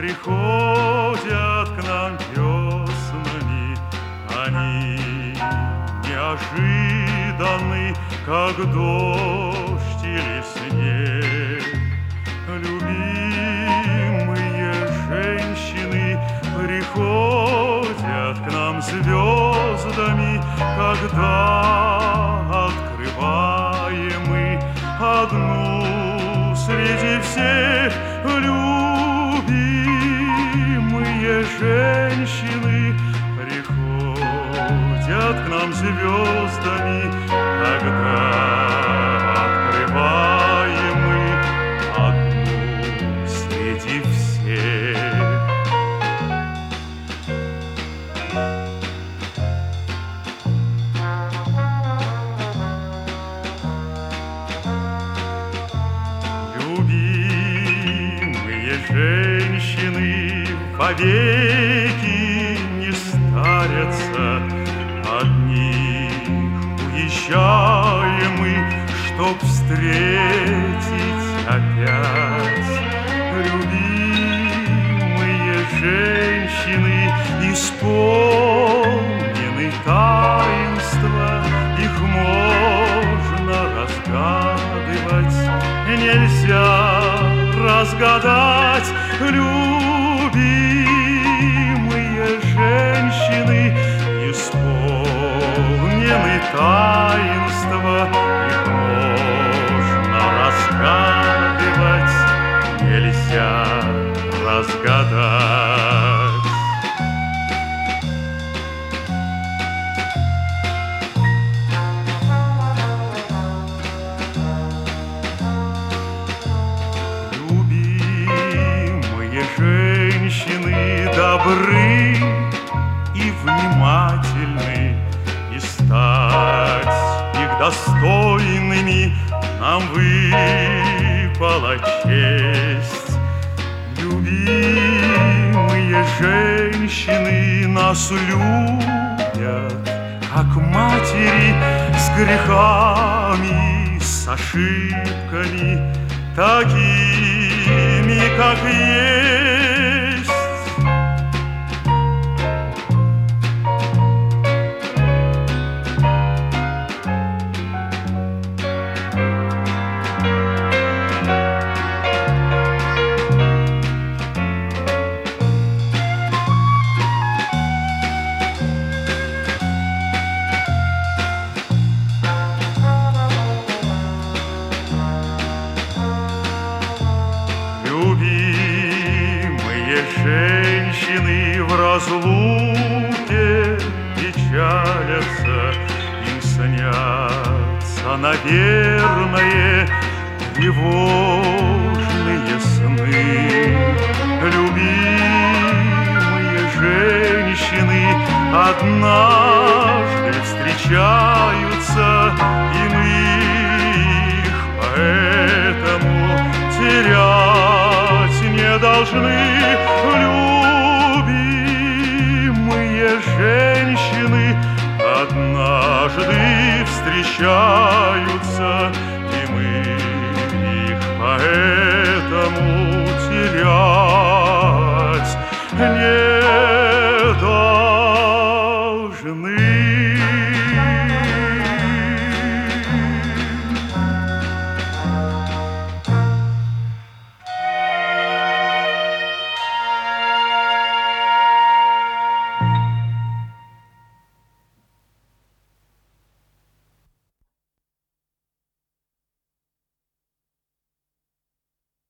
приходят к нам веснами. Они неожиданны, как дождь или снег. Любимые женщины приходят к нам звездами, когда открываем мы одну среди всех. Любимые женщины приходят к нам звездами, когда открываем мы одну среди всех. Любимые женщины вовеки не старятся, от них уезжаем мы, чтоб встретить опять. Любимые женщины исполнены таинства, их можно разгадывать, нельзя разгадать. Любимые женщины исполнены таинства, их можно разгадывать, нельзя разгадать. Женщины добры и внимательны, и стать их достойными нам выпала честь. Любимые женщины нас любят, как матери, с грехами, с ошибками, такими, как есть. Любимые женщины в разлуке печалятся, им снятся, наверное, тревожные сны. Любимые женщины однажды встречаются, и мы их поэтому терять не должны. Любимые женщины однажды встречаются,